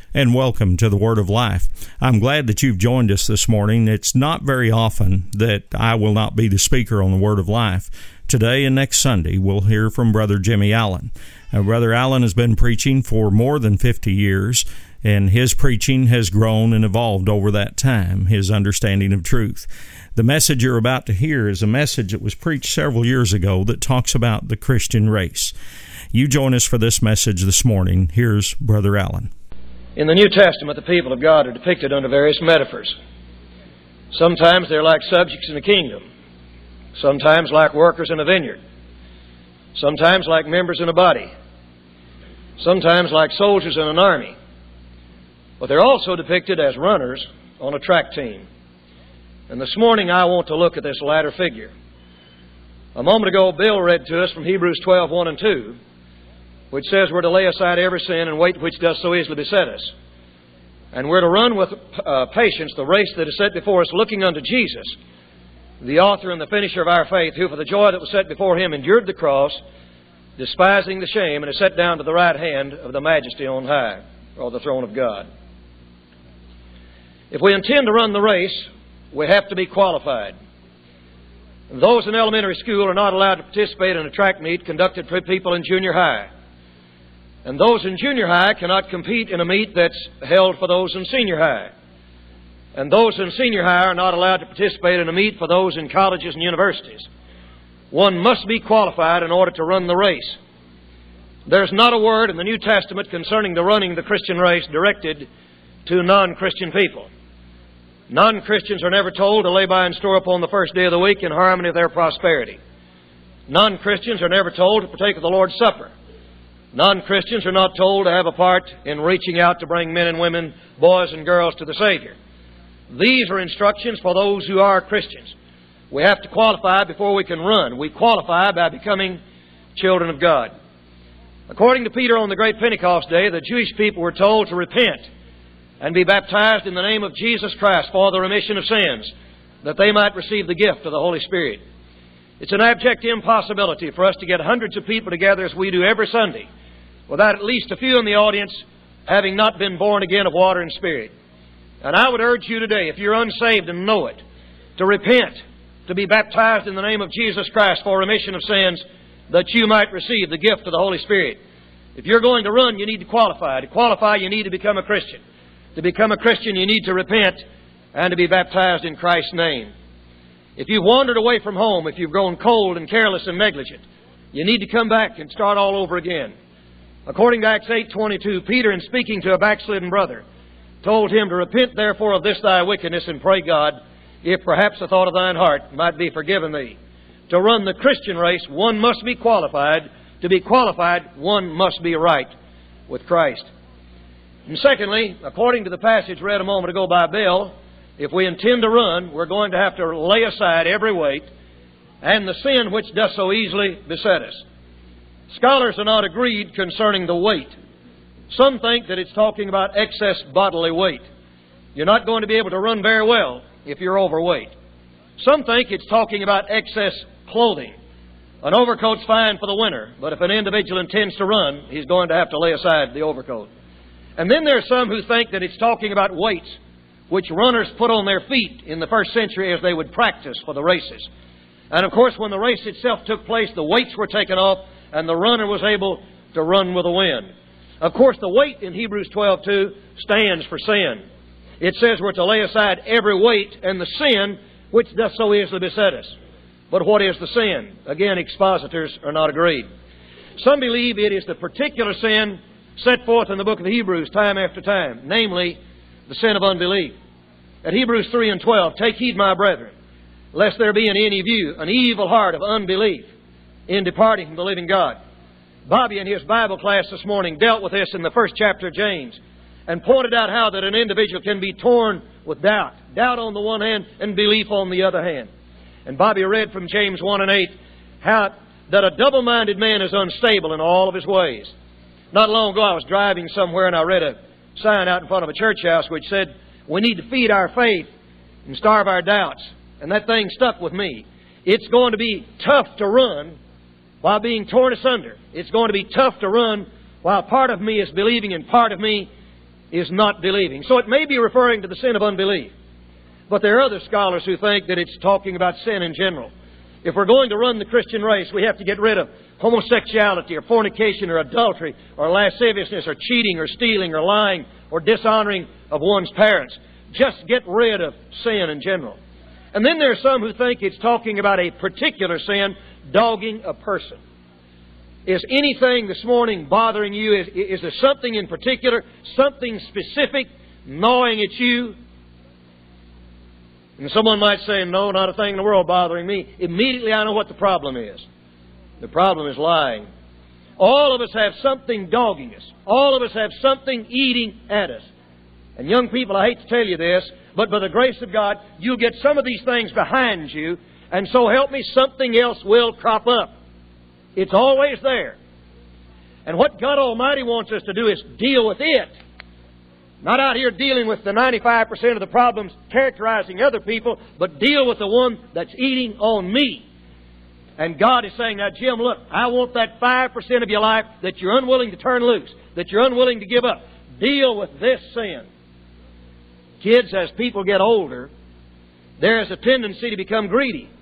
and welcome to the Word of Life. I'm glad that you've joined us this morning. It's not very often that I will not be the speaker on the Word of Life. Today and next Sunday, we'll hear from Brother Jimmy Allen. Now, Brother Allen has been preaching for more than 50 years, and his preaching has grown and evolved over that time, his understanding of truth. The message you're about to hear is a message that was preached several years ago that talks about the Christian race. You join us for this message this morning. Here's Brother Allen. In the New Testament, the people of God are depicted under various metaphors. Sometimes they're like subjects in a kingdom. Sometimes like workers in a vineyard. Sometimes like members in a body. Sometimes like soldiers in an army. But they're also depicted as runners on a track team. And this morning I want to look at this latter figure. A moment ago, Bill read to us from Hebrews 12, 1 and 2, which says we're to lay aside every sin and weight which does so easily beset us. And we're to run with patience the race that is set before us, looking unto Jesus, the author and the finisher of our faith, who for the joy that was set before Him endured the cross, despising the shame, and is set down to the right hand of the Majesty on high, or the throne of God. If we intend to run the race, we have to be qualified. Those in elementary school are not allowed to participate in a track meet conducted for people in junior high. And those in junior high cannot compete in a meet that's held for those in senior high. And those in senior high are not allowed to participate in a meet for those in colleges and universities. One must be qualified in order to run the race. There's not a word in the New Testament concerning the running the Christian race directed to non-Christian people. Non-Christians are never told to lay by and store up on the first day of the week in harmony with their prosperity. Non-Christians are never told to partake of the Lord's Supper. Non-Christians are not told to have a part in reaching out to bring men and women, boys and girls to the Savior. These are instructions for those who are Christians. We have to qualify before we can run. We qualify by becoming children of God. According to Peter on the great Pentecost day, the Jewish people were told to repent and be baptized in the name of Jesus Christ for the remission of sins, that they might receive the gift of the Holy Spirit. It's an abject impossibility for us to get hundreds of people together as we do every Sunday without at least a few in the audience having not been born again of water and Spirit. And I would urge you today, if you're unsaved and know it, to repent, to be baptized in the name of Jesus Christ for remission of sins, that you might receive the gift of the Holy Spirit. If you're going to run, you need to qualify. To qualify, you need to become a Christian. To become a Christian, you need to repent and to be baptized in Christ's name. If you've wandered away from home, if you've grown cold and careless and negligent, you need to come back and start all over again. According to Acts 8:22, Peter, in speaking to a backslidden brother, told him to repent therefore of this thy wickedness and pray God, if perhaps the thought of thine heart might be forgiven thee. To run the Christian race, one must be qualified. To be qualified, one must be right with Christ. And secondly, according to the passage read a moment ago by Bill, if we intend to run, we're going to have to lay aside every weight and the sin which does so easily beset us. Scholars are not agreed concerning the weight. Some think that it's talking about excess bodily weight. You're not going to be able to run very well if you're overweight. Some think it's talking about excess clothing. An overcoat's fine for the winter, but if an individual intends to run, he's going to have to lay aside the overcoat. And then there are some who think that it's talking about weights, which runners put on their feet in the first century as they would practice for the races. And of course, when the race itself took place, the weights were taken off and the runner was able to run with the wind. Of course, the weight in Hebrews 12:2 stands for sin. It says we're to lay aside every weight and the sin which doth so easily beset us. But what is the sin? Again, expositors are not agreed. Some believe it is the particular sin set forth in the book of Hebrews time after time, namely the sin of unbelief. At Hebrews 3:12, take heed, my brethren, lest there be in any of you an evil heart of unbelief in departing from the living God. Bobby in his Bible class this morning dealt with this in the first chapter of James and pointed out how that an individual can be torn with doubt. Doubt on the one hand and belief on the other hand. And Bobby read from James 1:8 how that a double-minded man is unstable in all of his ways. Not long ago I was driving somewhere and I read a sign out in front of a church house which said, we need to feed our faith and starve our doubts. And that thing stuck with me. It's going to be tough to run while being torn asunder. It's going to be tough to run while part of me is believing and part of me is not believing. So it may be referring to the sin of unbelief. But there are other scholars who think that it's talking about sin in general. If we're going to run the Christian race, we have to get rid of homosexuality or fornication or adultery or lasciviousness or cheating or stealing or lying or dishonoring of one's parents. Just get rid of sin in general. And then there are some who think it's talking about a particular sin, dogging a person. Is anything this morning bothering you? Is there something in particular, something specific gnawing at you? And someone might say, no, not a thing in the world bothering me. Immediately I know what the problem is. The problem is lying. All of us have something dogging us. All of us have something eating at us. And young people, I hate to tell you this, but by the grace of God, you'll get some of these things behind you, and so help me, something else will crop up. It's always there. And what God Almighty wants us to do is deal with it. Not out here dealing with the 95% of the problems characterizing other people, but deal with the one that's eating on me. And God is saying, now Jim, look, I want that 5% of your life that you're unwilling to turn loose, that you're unwilling to give up. Deal with this sin. Kids, as people get older, there is a tendency to become greedy.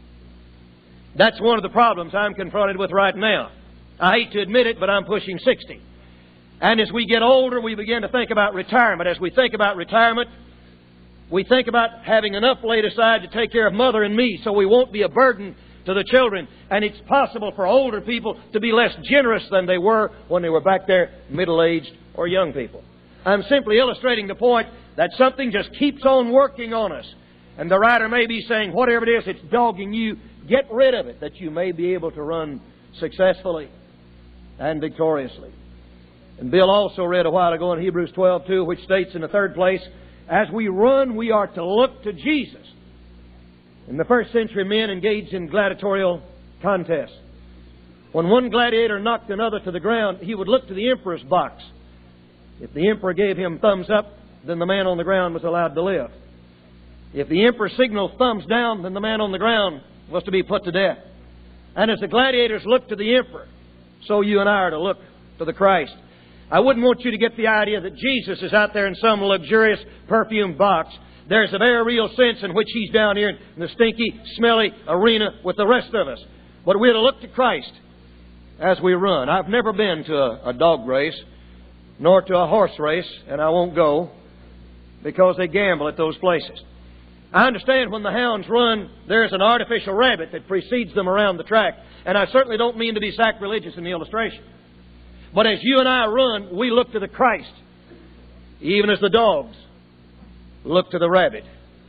That's one of the problems I'm confronted with right now. I hate to admit it, but I'm pushing 60. And as we get older, we begin to think about retirement. As we think about retirement, we think about having enough laid aside to take care of Mother and me so we won't be a burden to the children. And it's possible for older people to be less generous than they were when they were back there middle-aged or young people. I'm simply illustrating the point that something just keeps on working on us. And the writer may be saying, whatever it is that's dogging you, get rid of it, that you may be able to run successfully and victoriously. And Bill also read a while ago in Hebrews 12:2, which states in the third place, as we run, we are to look to Jesus. In the first century, men engaged in gladiatorial contests. When one gladiator knocked another to the ground, he would look to the emperor's box. If the emperor gave him thumbs up, then the man on the ground was allowed to live. If the emperor signaled thumbs down, then the man on the ground was to be put to death. And as the gladiators looked to the emperor, so you and I are to look to the Christ. I wouldn't want you to get the idea that Jesus is out there in some luxurious perfume box. There's a very real sense in which He's down here in the stinky, smelly arena with the rest of us. But we're to look to Christ as we run. I've never been to a dog race, nor to a horse race, and I won't go because they gamble at those places. I understand when the hounds run, there's an artificial rabbit that precedes them around the track. And I certainly don't mean to be sacrilegious in the illustration. But as you and I run, we look to the Christ, even as the dogs look to the rabbit.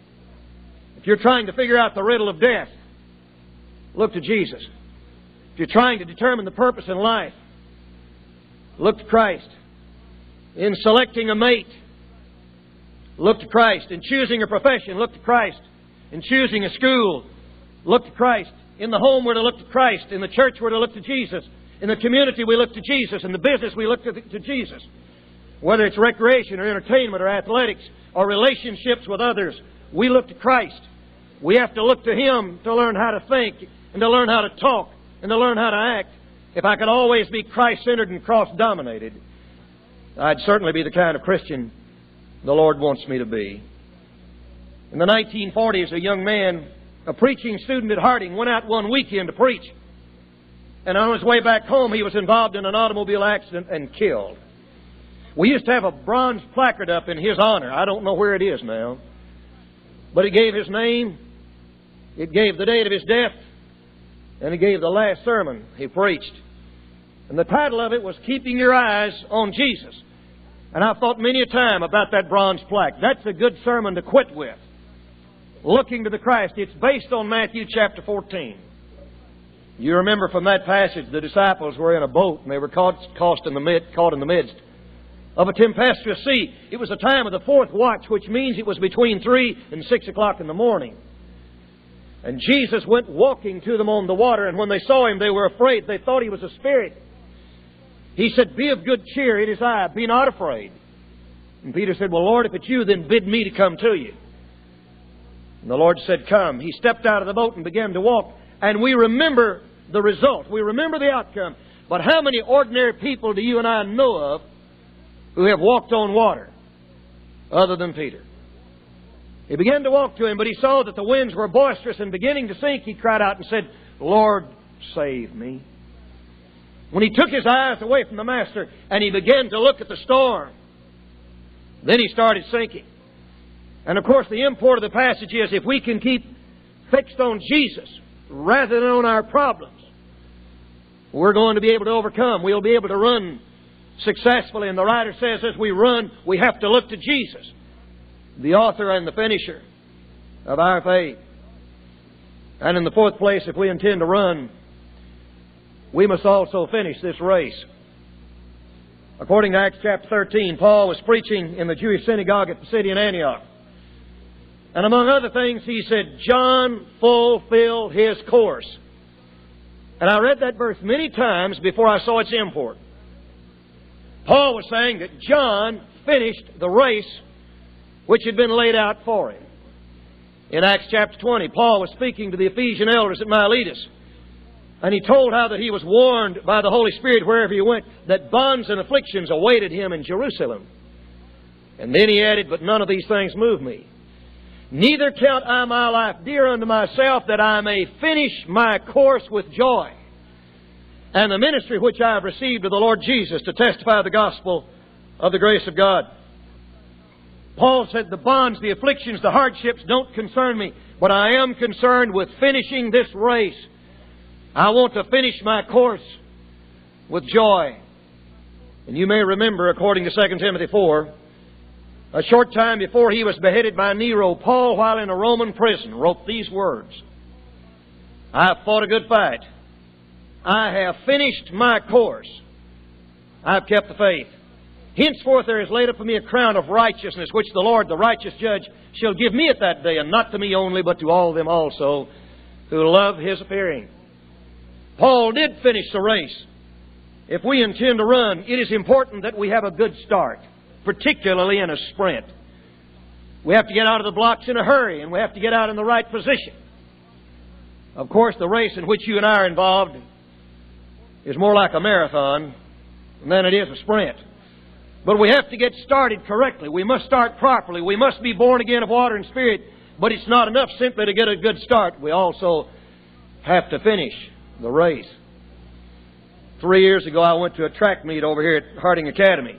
If you're trying to figure out the riddle of death, look to Jesus. If you're trying to determine the purpose in life, look to Christ. In selecting a mate, look to Christ. In choosing a profession, look to Christ. In choosing a school, look to Christ. In the home, we're to look to Christ. In the church, we're to look to Jesus. In the community, we look to Jesus. In the business, we look to Jesus. Whether it's recreation or entertainment or athletics or relationships with others, we look to Christ. We have to look to Him to learn how to think and to learn how to talk and to learn how to act. If I could always be Christ-centered and cross-dominated, I'd certainly be the kind of Christian the Lord wants me to be. In the 1940s, a young man, a preaching student at Harding, went out one weekend to preach. And on his way back home, he was involved in an automobile accident and killed. We used to have a bronze placard up in his honor. I don't know where it is now. But it gave his name, it gave the date of his death, and it gave the last sermon he preached. And the title of it was Keeping Your Eyes on Jesus. And I've thought many a time about that bronze plaque. That's a good sermon to quit with. Looking to the Christ. It's based on Matthew chapter 14. You remember from that passage, the disciples were in a boat and they were caught in the midst of a tempestuous sea. It was the time of the fourth watch, which means it was between 3 and 6 o'clock in the morning. And Jesus went walking to them on the water, and when they saw Him, they were afraid. They thought He was a spirit. He said, "Be of good cheer, it is I, be not afraid." And Peter said, "Well, Lord, if it's You, then bid me to come to You." And the Lord said, "Come." He stepped out of the boat and began to walk. And we remember the result. We remember the outcome. But how many ordinary people do you and I know of who have walked on water? other than Peter. He began to walk to him, but he saw that the winds were boisterous and beginning to sink. He cried out and said, Lord, save me. When he took his eyes away from the Master and he began to look at the storm, then he started sinking. And of course the import of the passage is, if we can keep fixed on Jesus rather than on our problems, we're going to be able to overcome. We'll be able to run successfully. And the writer says, as we run, we have to look to Jesus, the author and the finisher of our faith. And in the fourth place, if we intend to run, we must also finish this race. According to Acts chapter 13, Paul was preaching in the Jewish synagogue at the city of Antioch. And among other things, he said, John fulfilled his course. And I read that verse many times before I saw its import. Paul was saying that John finished the race which had been laid out for him. In Acts chapter 20, Paul was speaking to the Ephesian elders at Miletus. And he told how that he was warned by the Holy Spirit wherever he went that bonds and afflictions awaited him in Jerusalem. And then he added, but none of these things move me. Neither count I my life dear unto myself, that I may finish my course with joy, and the ministry which I have received of the Lord Jesus, to testify the gospel of the grace of God. Paul said the bonds, the afflictions, the hardships don't concern me, but I am concerned with finishing this race. I want to finish my course with joy. And you may remember, according to 2 Timothy 4, a short time before he was beheaded by Nero, Paul, while in a Roman prison, wrote these words, I have fought a good fight. I have finished my course. I have kept the faith. Henceforth there is laid up for me a crown of righteousness, which the Lord, the righteous judge, shall give me at that day, and not to me only, but to all them also who love His appearing. Paul did finish the race. If we intend to run, it is important that we have a good start, particularly in a sprint. We have to get out of the blocks in a hurry, and we have to get out in the right position. Of course, the race in which you and I are involved is more like a marathon than it is a sprint. But we have to get started correctly. We must start properly. We must be born again of water and spirit. But it's not enough simply to get a good start. We also have to finish the race. 3 years ago, I went to a track meet over here at Harding Academy.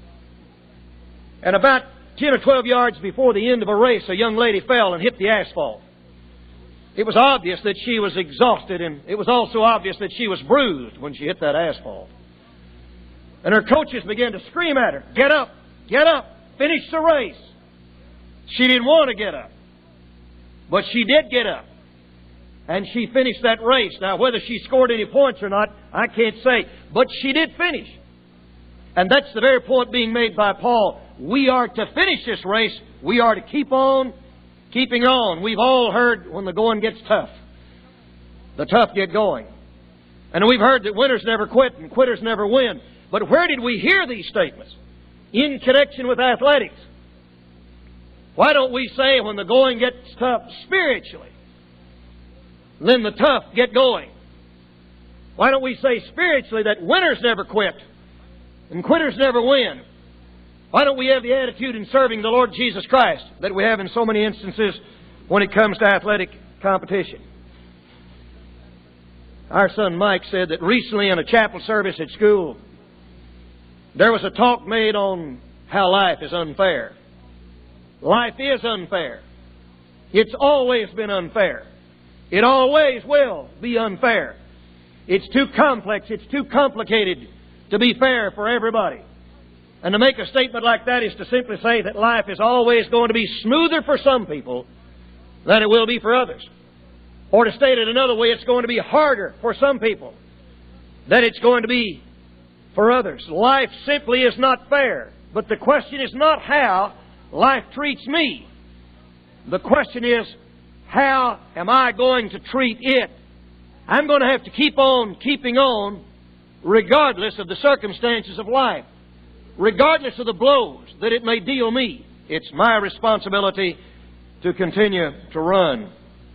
And about 10 or 12 yards before the end of a race, a young lady fell and hit the asphalt. It was obvious that she was exhausted, and it was also obvious that she was bruised when she hit that asphalt. And her coaches began to scream at her, get up, finish the race. She didn't want to get up, but she did get up. And she finished that race. Now, whether she scored any points or not, I can't say, but she did finish. And that's the very point being made by Paul. We are to finish this race. We are to keep on keeping on. We've all heard when the going gets tough, the tough get going. And we've heard that winners never quit and quitters never win. But where did we hear these statements? In connection with athletics. Why don't we say when the going gets tough spiritually, then the tough get going? Why don't we say spiritually that winners never quit and quitters never win? Why don't we have the attitude in serving the Lord Jesus Christ that we have in so many instances when it comes to athletic competition? Our son Mike said that recently in a chapel service at school, there was a talk made on how life is unfair. Life is unfair. It's always been unfair. It always will be unfair. It's too complex, it's too complicated to be fair for everybody. And to make a statement like that is to simply say that life is always going to be smoother for some people than it will be for others. Or to state it another way, it's going to be harder for some people than it's going to be for others. Life simply is not fair. But the question is not how life treats me. The question is, how am I going to treat it? I'm going to have to keep on keeping on regardless of the circumstances of life, regardless of the blows that it may deal me. It's my responsibility to continue to run.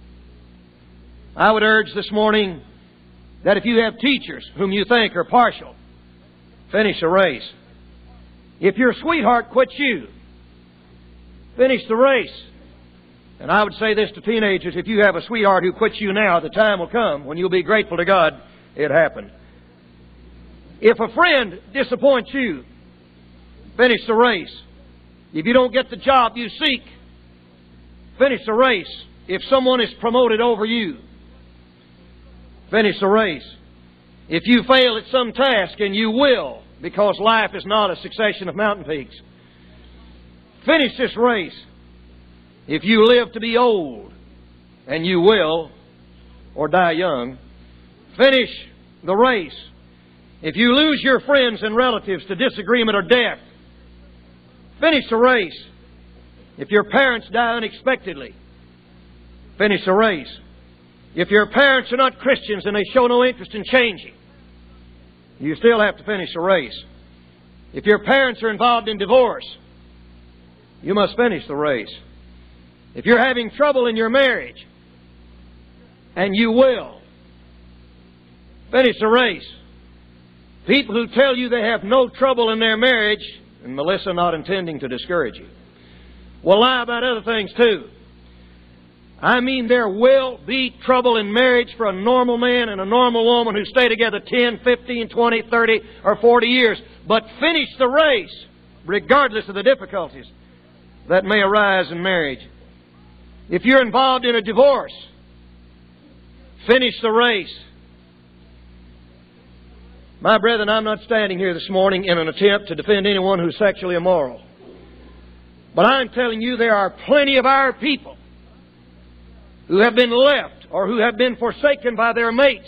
I would urge this morning that if you have teachers whom you think are partial, finish a race. If your sweetheart quits you, Finish the race. And I would say this to teenagers: if you have a sweetheart who quits you now, the time will come when you'll be grateful to God it happened. If a friend disappoints you, finish the race. If you don't get the job you seek, finish the race. If someone is promoted over you, finish the race. If you fail at some task, and you will, because life is not a succession of mountain peaks, finish this race. If you live to be old, and you will, or die young, finish the race. If you lose your friends and relatives to disagreement or death, finish the race. If your parents die unexpectedly, finish the race. If your parents are not Christians and they show no interest in changing, you still have to finish the race. If your parents are involved in divorce, you must finish the race. If you're having trouble in your marriage, and you will, finish the race. People who tell you they have no trouble in their marriage, and Melissa not intending to discourage you, will lie about other things too. I mean, there will be trouble in marriage for a normal man and a normal woman who stay together 10, 15, 20, 30, or 40 years. But finish the race, regardless of the difficulties that may arise in marriage. If you're involved in a divorce, finish the race. My brethren, I'm not standing here this morning in an attempt to defend anyone who's sexually immoral. But I'm telling you, there are plenty of our people who have been left or who have been forsaken by their mates.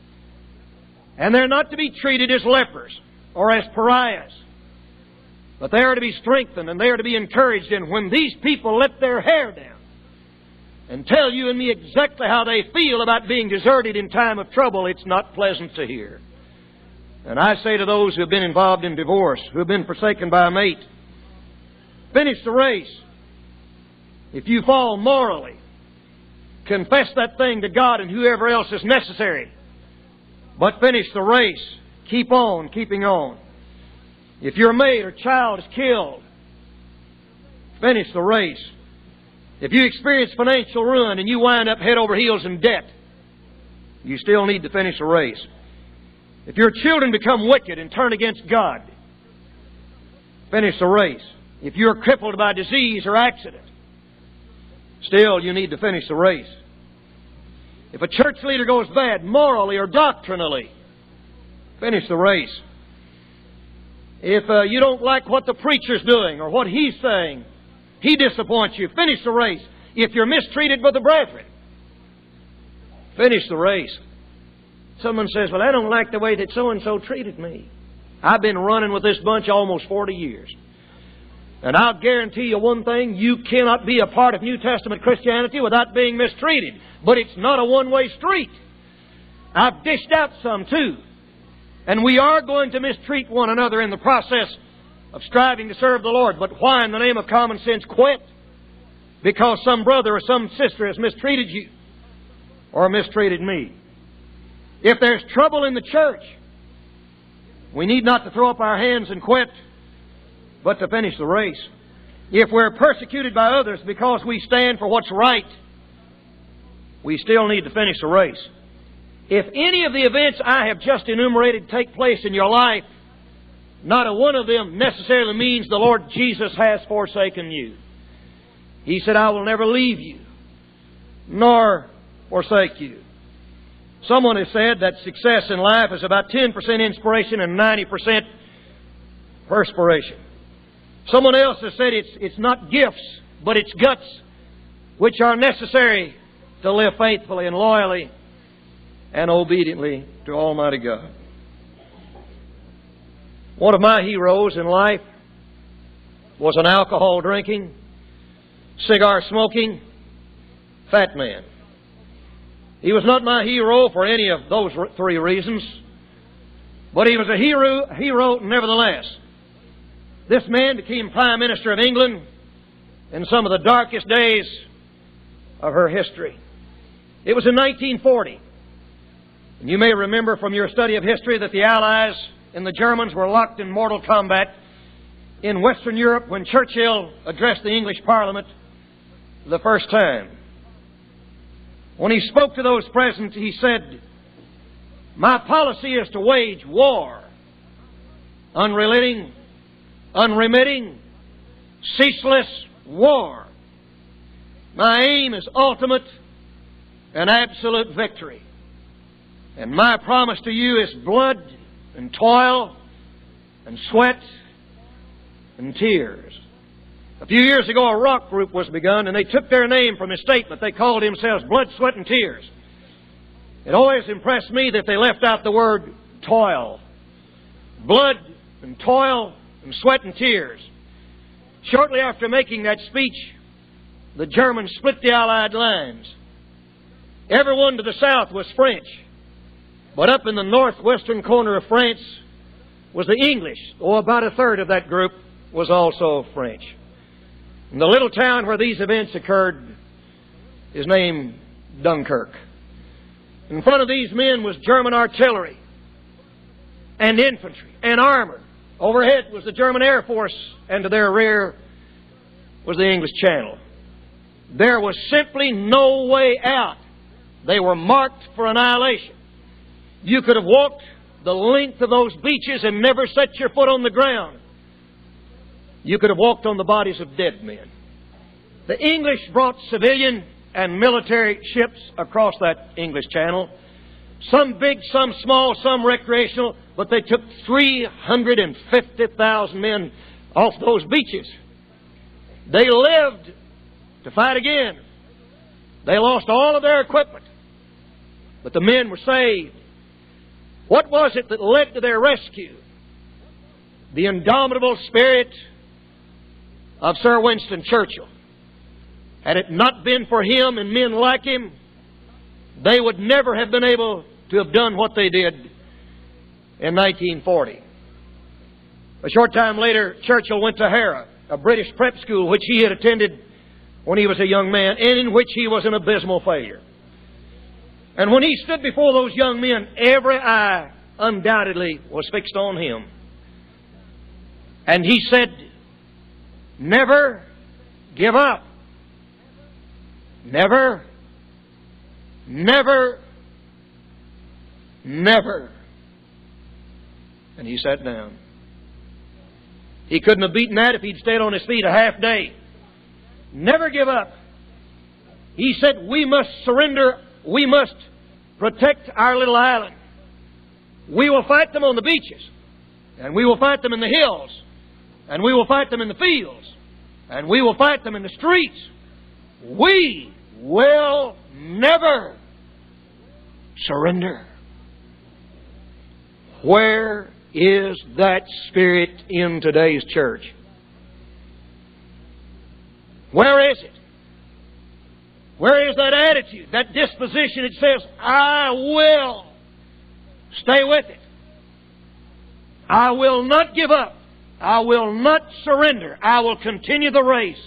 And they're not to be treated as lepers or as pariahs. But they are to be strengthened and they are to be encouraged. And when these people let their hair down and tell you and me exactly how they feel about being deserted in time of trouble, it's not pleasant to hear. And I say to those who have been involved in divorce, who have been forsaken by a mate, finish the race. If you fall morally, confess that thing to God and whoever else is necessary. But finish the race. Keep on keeping on. If your mate or child is killed, finish the race. If you experience financial ruin and you wind up head over heels in debt, you still need to finish the race. If your children become wicked and turn against God, finish the race. If you're crippled by disease or accident, still you need to finish the race. If a church leader goes bad morally or doctrinally, finish the race. If you don't like what the preacher's doing or what he's saying, he disappoints you, finish the race. If you're mistreated by the brethren, finish the race. Someone says, well, I don't like the way that so-and-so treated me. I've been running with this bunch almost 40 years. And I'll guarantee you one thing, you cannot be a part of New Testament Christianity without being mistreated. But it's not a one-way street. I've dished out some too. And we are going to mistreat one another in the process of striving to serve the Lord. But why in the name of common sense quit? Because some brother or some sister has mistreated you or mistreated me. If there's trouble in the church, we need not to throw up our hands and quit, but to finish the race. If we're persecuted by others because we stand for what's right, we still need to finish the race. If any of the events I have just enumerated take place in your life, not a one of them necessarily means the Lord Jesus has forsaken you. He said, I will never leave you, nor forsake you. Someone has said that success in life is about 10% inspiration and 90% perspiration. Someone else has said it's not gifts, but it's guts, which are necessary to live faithfully and loyally and obediently to Almighty God. One of my heroes in life was an alcohol drinking, cigar smoking, fat man. He was not my hero for any of those three reasons, but he was a hero nevertheless. This man became Prime Minister of England in some of the darkest days of her history. It was in 1940. And you may remember from your study of history that the Allies and the Germans were locked in mortal combat in Western Europe when Churchill addressed the English Parliament the first time. When he spoke to those present, he said, "My policy is to wage war, unrelenting, unremitting, ceaseless war. My aim is ultimate and absolute victory. And my promise to you is blood and toil and sweat and tears." A few years ago, a rock group was begun, and they took their name from his statement. They called themselves Blood, Sweat, and Tears. It always impressed me that they left out the word toil. Blood and toil and sweat and tears. Shortly after making that speech, the Germans split the Allied lines. Everyone to the south was French, but up in the northwestern corner of France was the English, or about a third of that group was also French. And the little town where these events occurred is named Dunkirk. In front of these men was German artillery and infantry and armor. Overhead was the German Air Force, and to their rear was the English Channel. There was simply no way out. They were marked for annihilation. You could have walked the length of those beaches and never set your foot on the ground. You could have walked on the bodies of dead men. The English brought civilian and military ships across that English Channel. Some big, some small, some recreational, but they took 350,000 men off those beaches. They lived to fight again. They lost all of their equipment, but the men were saved. What was it that led to their rescue? The indomitable spirit of Sir Winston Churchill. Had it not been for him and men like him, they would never have been able to have done what they did in 1940. A short time later, Churchill went to Harrow, a British prep school which he had attended when he was a young man, and in which he was an abysmal failure. And when he stood before those young men, every eye undoubtedly was fixed on him. And he said, "Never give up. Never, never, never." And he sat down. He couldn't have beaten that if he'd stayed on his feet a half day. Never give up. He said, we must surrender. We must protect our little island. We will fight them on the beaches, and we will fight them in the hills, and we will fight them in the fields, and we will fight them in the streets. We will never surrender. Where is that spirit in today's church? Where is it? Where is that attitude, that disposition? It says, I will stay with it. I will not give up. I will not surrender. I will continue the race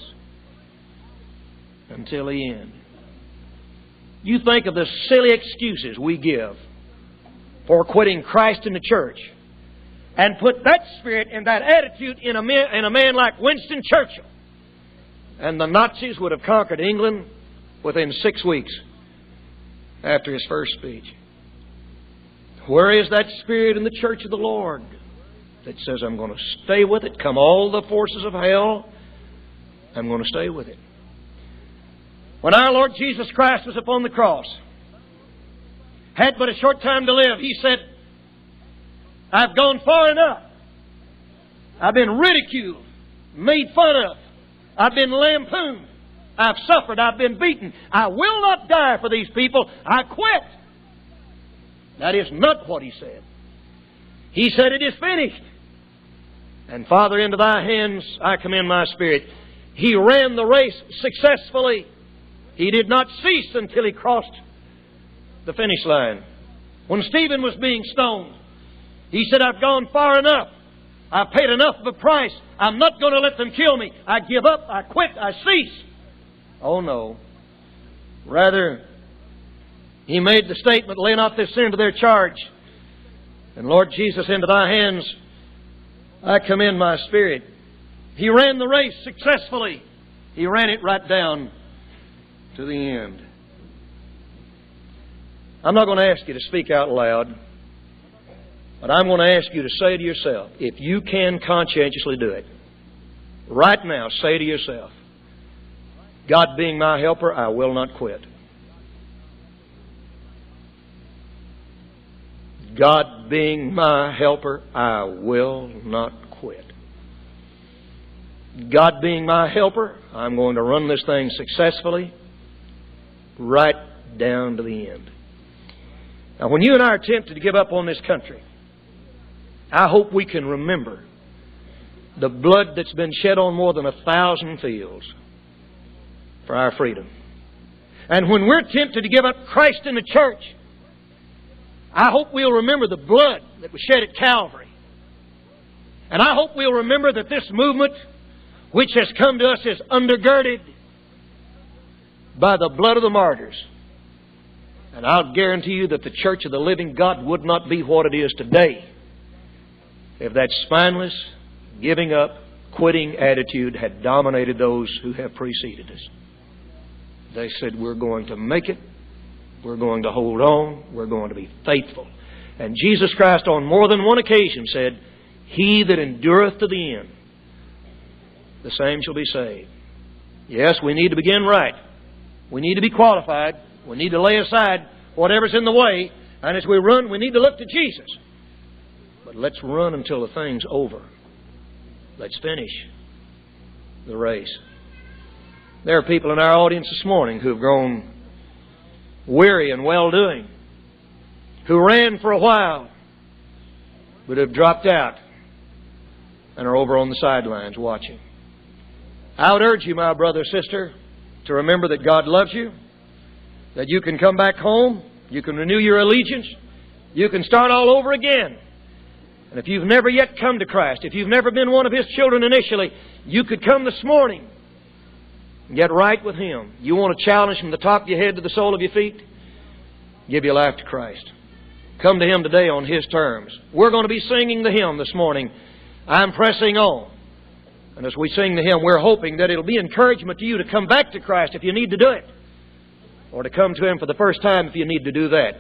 until the end. You think of the silly excuses we give for quitting Christ in the church, and put that spirit and that attitude in a man like Winston Churchill, and the Nazis would have conquered England within 6 weeks after his first speech. Where is that spirit in the church of the Lord that says, I'm going to stay with it, come all the forces of hell, I'm going to stay with it? When our Lord Jesus Christ was upon the cross, had but a short time to live, He said, I've gone far enough. I've been ridiculed, made fun of. I've been lampooned. I've suffered. I've been beaten. I will not die for these people. I quit. That is not what He said. He said, it is finished. And Father, into Thy hands I commend my spirit. He ran the race successfully. He did not cease until He crossed the finish line. When Stephen was being stoned, he said, I've gone far enough. I've paid enough of a price. I'm not going to let them kill me. I give up. I quit. I cease. Oh no. Rather, he made the statement, lay not this sin to their charge. And Lord Jesus, into Thy hands I commend my spirit. He ran the race successfully. He ran it right down to the end. I'm not going to ask you to speak out loud, but I'm going to ask you to say to yourself, if you can conscientiously do it, right now, say to yourself, God being my helper, I will not quit. God being my helper, I will not quit. God being my helper, I'm going to run this thing successfully right down to the end. Now, when you and I are tempted to give up on this country, I hope we can remember the blood that's been shed on more than 1,000 fields for our freedom. And when we're tempted to give up Christ in the church, I hope we'll remember the blood that was shed at Calvary. And I hope we'll remember that this movement, which has come to us, is undergirded by the blood of the martyrs. And I'll guarantee you that the Church of the Living God would not be what it is today if that spineless, giving up, quitting attitude had dominated those who have preceded us. They said, we're going to make it. We're going to hold on. We're going to be faithful. And Jesus Christ on more than one occasion said, he that endureth to the end, the same shall be saved. Yes, we need to begin right. We need to be qualified. We need to lay aside whatever's in the way. And as we run, we need to look to Jesus. But let's run until the thing's over. Let's finish the race. There are people in our audience this morning who have grown weary and well-doing, who ran for a while, but have dropped out and are over on the sidelines watching. I would urge you, my brother or sister, to remember that God loves you, that you can come back home, you can renew your allegiance, you can start all over again. And if you've never yet come to Christ, if you've never been one of His children initially, you could come this morning and get right with Him. You want a challenge from the top of your head to the sole of your feet? Give your life to Christ. Come to Him today on His terms. We're going to be singing the hymn this morning, I'm Pressing On. And as we sing the hymn, we're hoping that it'll be encouragement to you to come back to Christ if you need to do it, or to come to Him for the first time if you need to do that.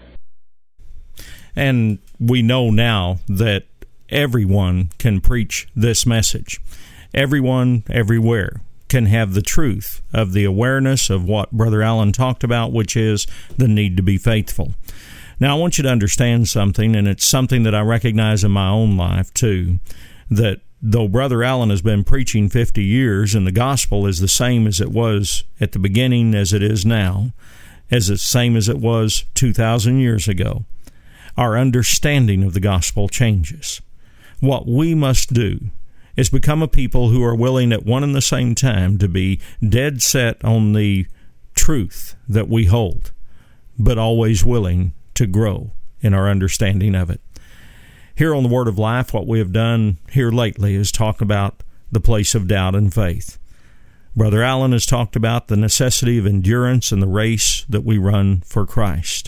And we know now that everyone can preach this message. Everyone, everywhere, can have the truth of the awareness of what Brother Allen talked about, which is the need to be faithful. Now, I want you to understand something, and it's something that I recognize in my own life, too, that though Brother Allen has been preaching 50 years, and the gospel is the same as it was at the beginning as it is now, as the same as it was 2,000 years ago, our understanding of the gospel changes. What we must do is become a people who are willing at one and the same time to be dead set on the truth that we hold, but always willing to grow in our understanding of it. Here on the Word of Life, what we have done here lately is talk about the place of doubt and faith. Brother Allen has talked about the necessity of endurance in the race that we run for Christ.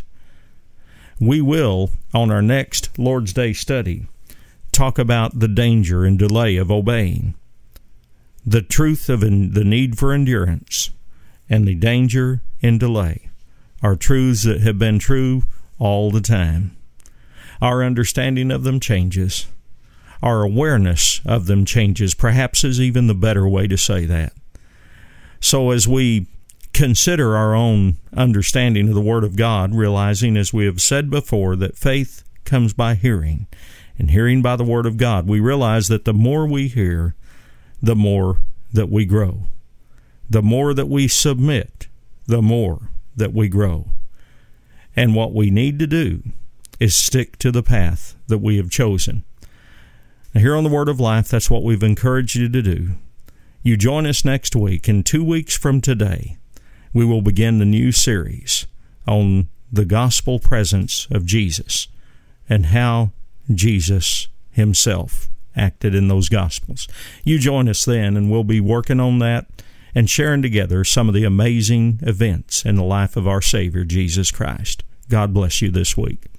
We will, on our next Lord's Day study, talk about the danger and delay of obeying, the truth of the need for endurance, and the danger in delay are truths that have been true all the time. Our understanding of them changes. Our awareness of them changes, perhaps is even the better way to say that. So as we consider our own understanding of the Word of God, realizing, as we have said before, that faith comes by hearing, and hearing by the Word of God, we realize that the more we hear, the more that we grow. The more that we submit, the more that we grow. And what we need to do is stick to the path that we have chosen. Now, here on the Word of Life, that's what we've encouraged you to do. You join us next week, and 2 weeks from today, we will begin the new series on the gospel presence of Jesus and how Jesus Himself acted in those Gospels. You join us then, and we'll be working on that and sharing together some of the amazing events in the life of our Savior, Jesus Christ. God bless you this week.